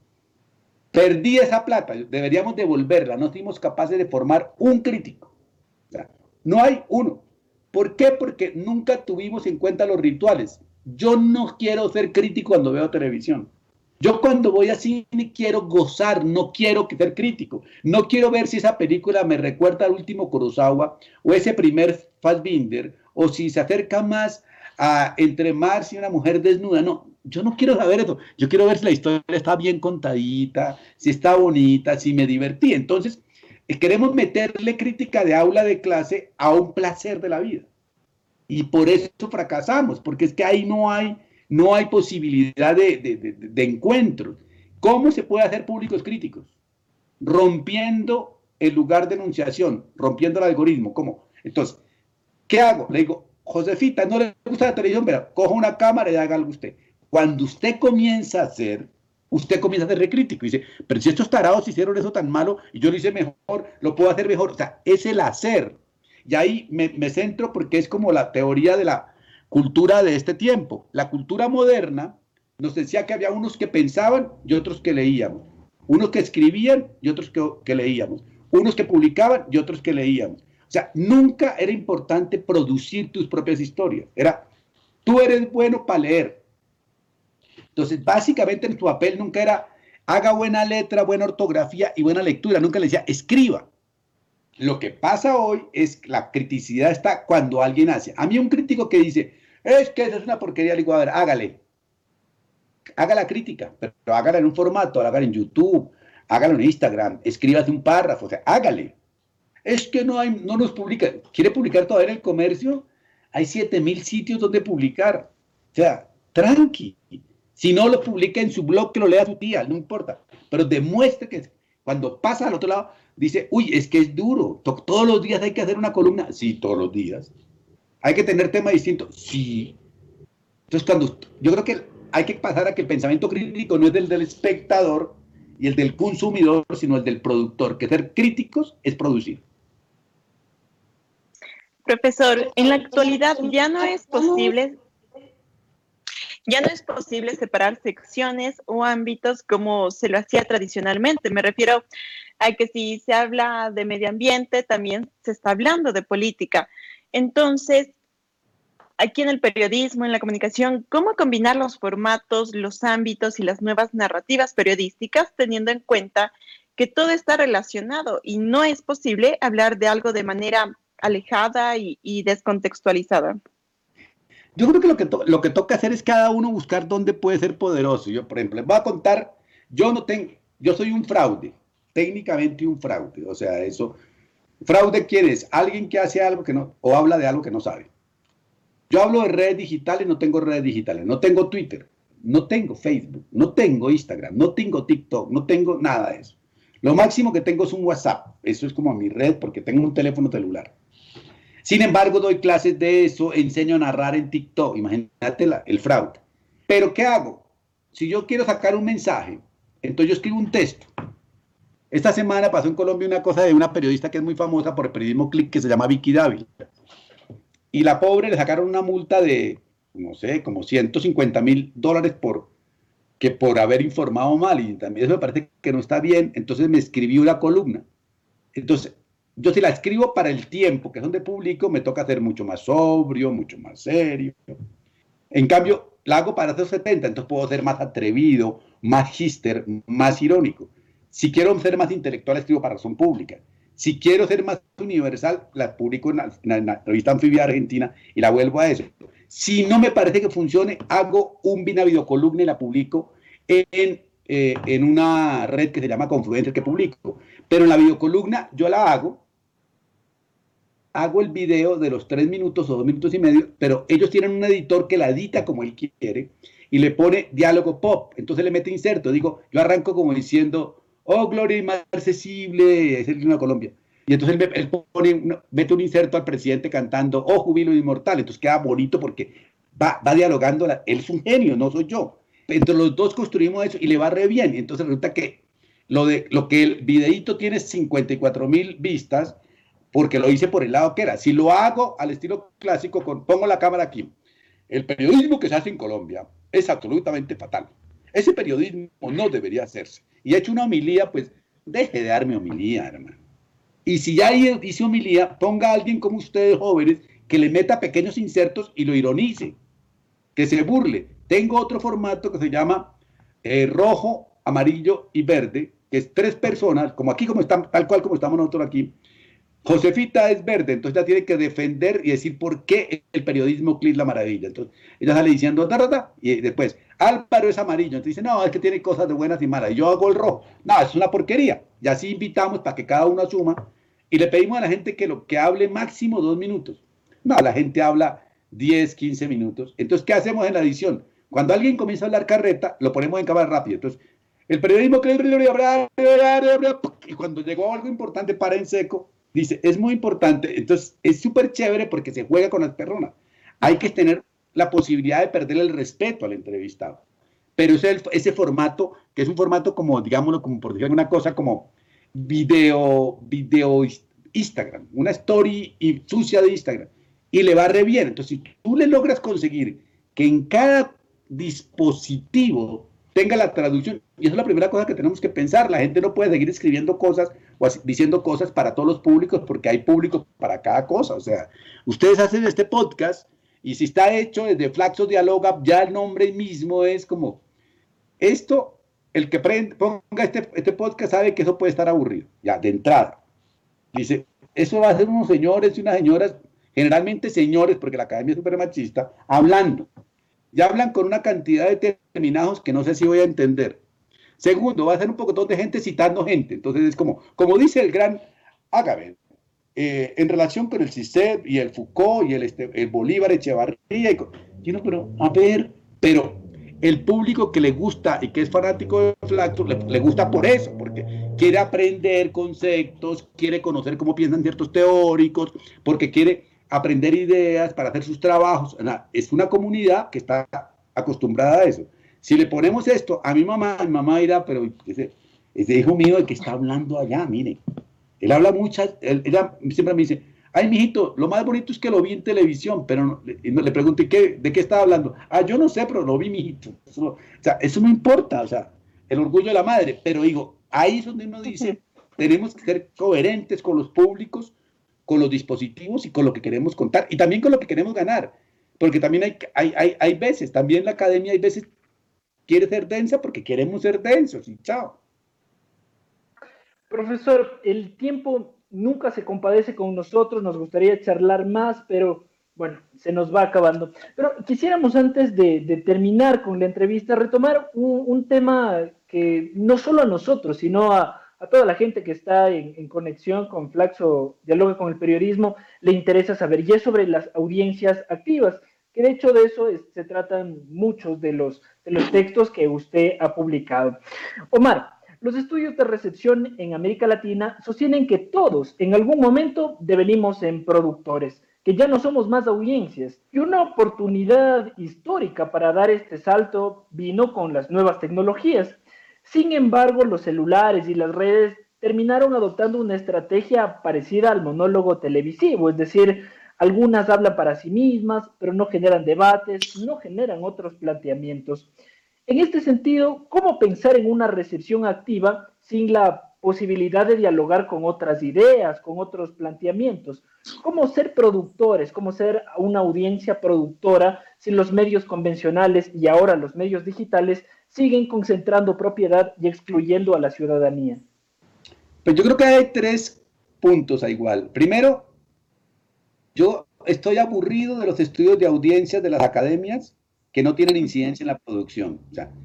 Perdí esa plata, deberíamos devolverla, no fuimos capaces de formar un crítico. O sea, no hay uno. ¿Por qué? Porque nunca tuvimos en cuenta los rituales. Yo no quiero ser crítico cuando veo televisión. Yo cuando voy a cine quiero gozar, no quiero ser crítico. No quiero ver si esa película me recuerda al último Kurosawa o ese primer Fassbinder o si se acerca más a Entre Mars y una mujer desnuda. No, yo no quiero saber eso. Yo quiero ver si la historia está bien contadita, si está bonita, si me divertí. Entonces, queremos meterle crítica de aula de clase a un placer de la vida. Y por eso fracasamos, porque es que ahí no hay posibilidad de encuentros. ¿Cómo se puede hacer públicos críticos? Rompiendo el lugar de enunciación, rompiendo el algoritmo. ¿Cómo? Entonces, ¿qué hago? Le digo, Josefita, ¿no le gusta la televisión? Pero coja una cámara y haga algo usted. Cuando usted comienza a hacer crítico. Y dice, pero si estos tarados hicieron eso tan malo y yo lo hice mejor, lo puedo hacer mejor. O sea, es el hacer. Y ahí me centro porque es como la teoría de la cultura de este tiempo. La cultura moderna nos decía que había unos que pensaban y otros que leíamos. Unos que escribían y otros que leíamos. Unos que publicaban y otros que leíamos. O sea, nunca era importante producir tus propias historias. Tú eres bueno para leer. Entonces, básicamente en tu papel nunca era haga buena letra, buena ortografía y buena lectura. Nunca le decía escriba. Lo que pasa hoy es que la criticidad está cuando alguien hace. A mí un crítico que dice, es que esa es una porquería, le digo, a ver, haga la crítica, pero hágala en un formato, hágala en YouTube, hágala en Instagram, escríbase un párrafo, o sea, hágale. Es que no nos publica. ¿Quiere publicar todavía en El Comercio? Hay 7,000 sitios donde publicar. O sea, tranqui. Si no lo publica en su blog, que lo lea su tía, no importa. Pero demuestre que cuando pasa al otro lado, dice, uy, es que es duro. Todos los días hay que hacer una columna. Sí, todos los días. Hay que tener temas distintos. Sí. Entonces, yo creo que hay que pasar a que el pensamiento crítico no es del espectador y el del consumidor, sino el del productor. Que ser críticos es producir. Profesor, en la actualidad ya no es posible separar secciones o ámbitos como se lo hacía tradicionalmente. Me refiero a que si se habla de medio ambiente, también se está hablando de política. Entonces, aquí en el periodismo, en la comunicación, ¿cómo combinar los formatos, los ámbitos y las nuevas narrativas periodísticas, teniendo en cuenta que todo está relacionado y no es posible hablar de algo de manera alejada y descontextualizada? Yo creo que lo que toca hacer es cada uno buscar dónde puede ser poderoso. Yo, por ejemplo, les voy a contar, yo soy un fraude, técnicamente un fraude. O sea, fraude quién es, alguien que hace algo que no, o habla de algo que no sabe. Yo hablo de redes digitales, no tengo redes digitales, no tengo Twitter, no tengo Facebook, no tengo Instagram, no tengo TikTok, no tengo nada de eso. Lo máximo que tengo es un WhatsApp, eso es como mi red porque tengo un teléfono celular. Sin embargo, doy clases de eso, enseño a narrar en TikTok, imagínate el fraude. Pero ¿qué hago? Si yo quiero sacar un mensaje, entonces yo escribo un texto. Esta semana pasó en Colombia una cosa de una periodista que es muy famosa por el periodismo Click, que se llama Vicky Dávila. Y la pobre le sacaron una multa de, no sé, como $150,000 por haber informado mal. Y también eso me parece que no está bien. Entonces me escribí una columna. Entonces, yo si la escribo para el tiempo, que es donde publico, me toca ser mucho más sobrio, mucho más serio. En cambio, la hago para hacer 70, entonces puedo ser más atrevido, más hister, más irónico. Si quiero ser más intelectual, escribo para Razón Pública. Si quiero ser más universal, la publico en la revista Anfibia Argentina y la vuelvo a eso. Si no me parece que funcione, hago una videocolumna y la publico en una red que se llama Confluencer que publico. Pero en la videocolumna yo la hago el video de los 3 minutos o 2 minutos y medio, pero ellos tienen un editor que la edita como él quiere y le pone diálogo pop, entonces le mete inserto. Digo, yo arranco como diciendo, oh, gloria inmarcesible, es el himno de Colombia. Y entonces él mete un inserto al presidente cantando, oh, júbilo inmortal. Entonces queda bonito porque va dialogando. Él es un genio, no soy yo. Entre los dos construimos eso y le va re bien. Entonces resulta que lo que el videíto tiene 54,000 vistas, porque lo hice por el lado que era. Si lo hago al estilo clásico, pongo la cámara aquí. El periodismo que se hace en Colombia es absolutamente fatal. Ese periodismo no debería hacerse. Y he hecho una homilía, pues deje de darme homilía, hermano. Y si ya hice homilía, ponga a alguien como ustedes jóvenes que le meta pequeños insertos y lo ironice, que se burle. Tengo otro formato que se llama rojo, amarillo y verde, que es 3 personas, como aquí, tal cual como estamos nosotros aquí. Josefita es verde, entonces ella tiene que defender y decir por qué el periodismo Click la maravilla. Entonces ella sale diciendo, y después, Álvaro es amarillo. Entonces dice, no, es que tiene cosas de buenas y malas. Y yo hago el rojo. No, es una porquería. Y así invitamos para que cada uno asuma. Y le pedimos a la gente que hable máximo 2 minutos. No, la gente habla 10, 15 minutos. Entonces, ¿qué hacemos en la edición? Cuando alguien comienza a hablar carreta, lo ponemos en cámara rápido. Entonces, el periodismo Click, y cuando llegó algo importante, para en seco. Dice, es muy importante, entonces es súper chévere porque se juega con las personas. Hay que tener la posibilidad de perder el respeto al entrevistado. Pero ese formato, que es un formato como, digámoslo, como por decir una cosa, como video Instagram, una story sucia de Instagram, y le va re bien. Entonces, si tú le logras conseguir que en cada dispositivo tenga la traducción, y esa es la primera cosa que tenemos que pensar. La gente no puede seguir escribiendo cosas o diciendo cosas para todos los públicos, porque hay público para cada cosa. O sea, ustedes hacen este podcast y si está hecho desde Flaxo Dialoga, ya el nombre mismo es como esto. El que ponga este podcast sabe que eso puede estar aburrido, ya de entrada. Dice, eso va a ser unos señores y unas señoras, generalmente señores, porque la academia es súper machista, hablando. Ya hablan con una cantidad de terminados que no sé si voy a entender. Segundo, va a ser un poco de gente citando gente. Entonces es como dice el gran Agave, en relación con el CICEB y el Foucault y el Bolívar Echevarría. Pero el público que le gusta y que es fanático de Flaxo, le gusta por eso, porque quiere aprender conceptos, quiere conocer cómo piensan ciertos teóricos, porque quiere aprender ideas para hacer sus trabajos. Es una comunidad que está acostumbrada a eso. Si le ponemos esto a mi mamá dirá, pero ese hijo mío, ¿de qué está hablando allá? Mire, él habla ella siempre me dice, ay, mijito, lo más bonito es que lo vi en televisión, pero le pregunté, ¿de qué estaba hablando? Ah, yo no sé, pero lo vi, mijito. Eso no importa, el orgullo de la madre, pero digo, ahí es donde uno dice, tenemos que ser coherentes con los públicos, con los dispositivos y con lo que queremos contar, y también con lo que queremos ganar, porque también hay veces, también la academia hay veces quiere ser densa porque queremos ser densos, y chao. Profesor, el tiempo nunca se compadece con nosotros, nos gustaría charlar más, pero bueno, se nos va acabando. Pero quisiéramos antes de terminar con la entrevista retomar un tema que no solo a nosotros, sino a toda la gente que está en conexión con Flaxo Dialoga con el Periodismo, le interesa saber, y es sobre las audiencias activas, que de hecho de eso se tratan muchos de los textos que usted ha publicado. Omar, los estudios de recepción en América Latina sostienen que todos en algún momento devenimos en productores, que ya no somos más audiencias. Y una oportunidad histórica para dar este salto vino con las nuevas tecnologías. Sin embargo, los celulares y las redes terminaron adoptando una estrategia parecida al monólogo televisivo, es decir, algunas hablan para sí mismas, pero no generan debates, no generan otros planteamientos. En este sentido, ¿cómo pensar en una recepción activa sin la posibilidad de dialogar con otras ideas, con otros planteamientos? ¿Cómo ser productores, cómo ser una audiencia productora si los medios convencionales y ahora los medios digitales siguen concentrando propiedad y excluyendo a la ciudadanía? Pues yo creo que hay 3 puntos a igual. Primero, yo estoy aburrido de los estudios de audiencias de las academias que no tienen incidencia en la producción.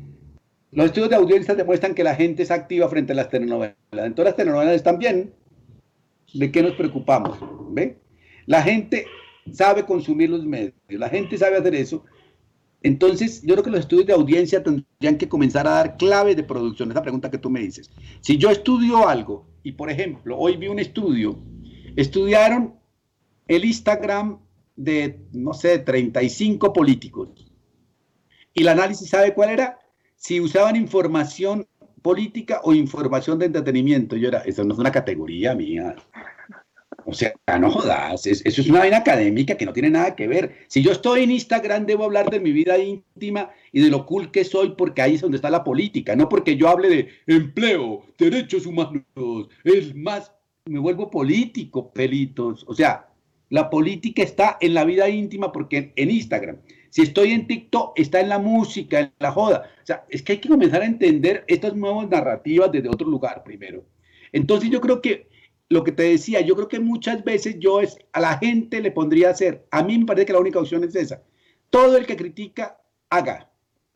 Los estudios de audiencia demuestran que la gente es activa frente a las telenovelas. Entonces las telenovelas están bien. ¿De qué nos preocupamos? ¿Ve? La gente sabe consumir los medios, la gente sabe hacer eso. Entonces yo creo que los estudios de audiencia tendrían que comenzar a dar claves de producción. Esa pregunta que tú me dices. Si yo estudio algo, y por ejemplo, hoy vi un estudio, estudiaron el Instagram de, no sé, 35 políticos. Y el análisis, ¿sabe cuál era? Si usaban información política o información de entretenimiento. Eso no es una categoría mía. O sea, no jodas, eso es una vaina académica que no tiene nada que ver. Si yo estoy en Instagram, debo hablar de mi vida íntima y de lo cool que soy, porque ahí es donde está la política, no porque yo hable de empleo, derechos humanos, es más, me vuelvo político, pelitos. O sea, la política está en la vida íntima porque en Instagram. Si estoy en TikTok, está en la música, en la joda. O sea, es que hay que comenzar a entender estas nuevas narrativas desde otro lugar primero. Entonces yo creo que, lo que te decía, yo creo que muchas veces a la gente le pondría a hacer, a mí me parece que la única opción es esa. Todo el que critica, haga.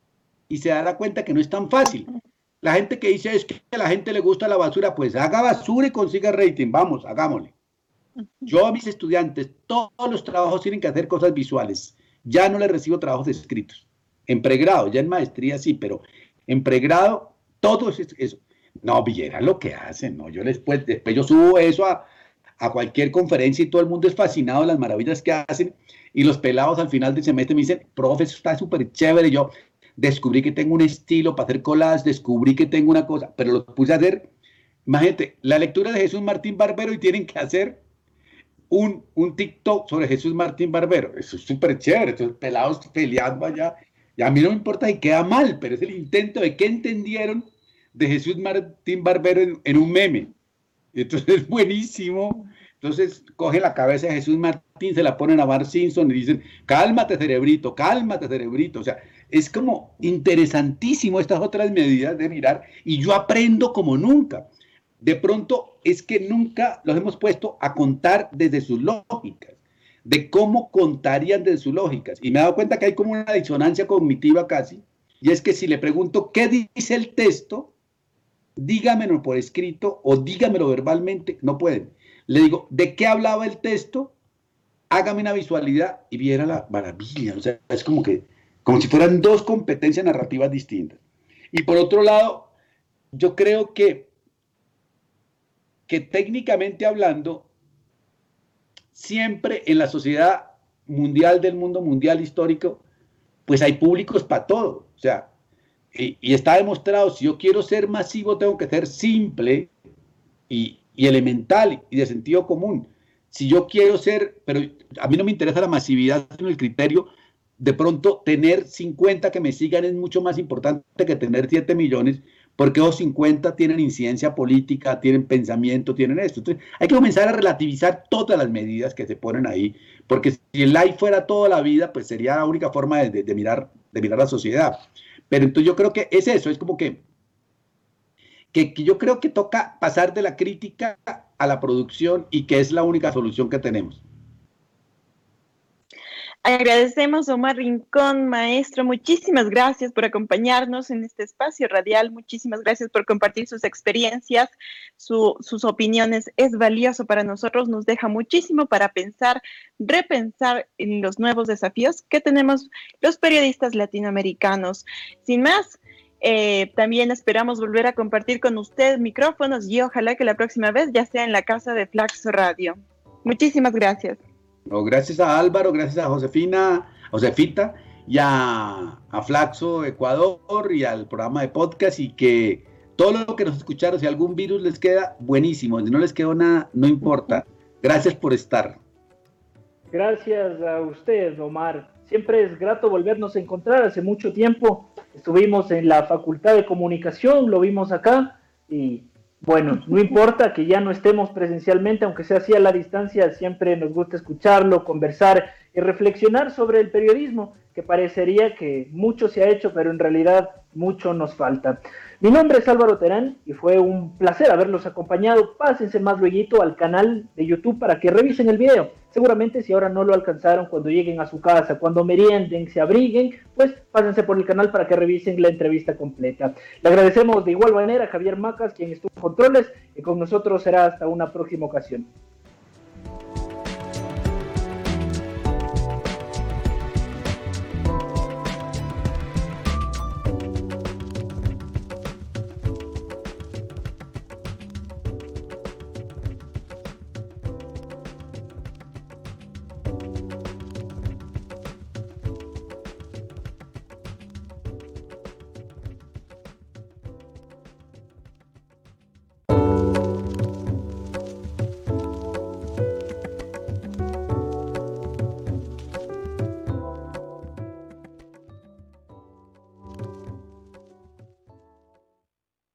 Y se dará cuenta que no es tan fácil. La gente que dice es que a la gente le gusta la basura, pues haga basura y consiga rating. Vamos, hagámosle. Yo a mis estudiantes, todos los trabajos tienen que hacer cosas visuales. Ya no les recibo trabajos escritos. En pregrado, ya en maestría sí, pero en pregrado, todo es eso. No, vieran lo que hacen, ¿no? Yo después yo subo eso a cualquier conferencia y todo el mundo es fascinado de las maravillas que hacen. Y los pelados al final del semestre me dicen, profe, eso está súper chévere. Yo descubrí que tengo un estilo para hacer collages, descubrí que tengo una cosa, pero lo puse a hacer. Imagínate, la lectura de Jesús Martín Barbero y tienen que hacer un TikTok sobre Jesús Martín Barbero. Eso es súper chévere, estos pelados peleando allá. Y a mí no me importa si queda mal, pero es el intento de qué entendieron de Jesús Martín Barbero en un meme. Entonces es buenísimo. Entonces coge la cabeza de Jesús Martín, se la ponen a Bart Simpson y dicen, cálmate cerebrito, cálmate cerebrito. O sea, es como interesantísimo estas otras medidas de mirar y yo aprendo como nunca. De pronto es que nunca los hemos puesto a contar desde sus lógicas, de cómo contarían desde sus lógicas. Y me he dado cuenta que hay como una disonancia cognitiva casi, y es que si le pregunto qué dice el texto, dígamelo por escrito o dígamelo verbalmente, no pueden. Le digo, ¿de qué hablaba el texto? Hágame una visualidad y viera la maravilla. O sea, es como que como si fueran dos competencias narrativas distintas. Y por otro lado, yo creo que técnicamente hablando, siempre en la sociedad mundial, del mundo mundial histórico, pues hay públicos para todo. O sea, y está demostrado, si yo quiero ser masivo, tengo que ser simple y elemental y de sentido común. Si yo quiero ser, pero a mí no me interesa la masividad, sino el criterio. De pronto, tener 50 que me sigan es mucho más importante que tener 7 millones, porque esos 50 tienen incidencia política, tienen pensamiento, tienen esto. Entonces, hay que comenzar a relativizar todas las medidas que se ponen ahí, porque si el like fuera toda la vida, pues sería la única forma de mirar la sociedad. Pero entonces yo creo que es eso, es como que yo creo que toca pasar de la crítica a la producción y que es la única solución que tenemos. Agradecemos a Omar Rincón, maestro. Muchísimas gracias por acompañarnos en este espacio radial. Muchísimas gracias por compartir sus experiencias, sus opiniones. Es valioso para nosotros, nos deja muchísimo para pensar, repensar en los nuevos desafíos que tenemos los periodistas latinoamericanos. Sin más, también esperamos volver a compartir con usted micrófonos y ojalá que la próxima vez ya sea en la casa de Flaxo Radio. Muchísimas gracias. No, gracias a Álvaro, gracias a Josefita y a Flaxo Ecuador y al programa de podcast, y que todo lo que nos escucharon, si algún virus les queda, buenísimo, si no les quedó nada, no importa. Gracias por estar. Gracias a usted, Omar. Siempre es grato volvernos a encontrar. Hace mucho tiempo estuvimos en la Facultad de Comunicación, lo vimos acá y bueno, no importa que ya no estemos presencialmente, aunque sea así a la distancia, siempre nos gusta escucharlo, conversar y reflexionar sobre el periodismo, que parecería que mucho se ha hecho, pero en realidad mucho nos falta. Mi nombre es Álvaro Terán y fue un placer haberlos acompañado. Pásense más luego al canal de YouTube para que revisen el video. Seguramente si ahora no lo alcanzaron, cuando lleguen a su casa, cuando merienden, se abriguen, pues pásense por el canal para que revisen la entrevista completa. Le agradecemos de igual manera a Javier Macas, quien estuvo en controles, y con nosotros será hasta una próxima ocasión.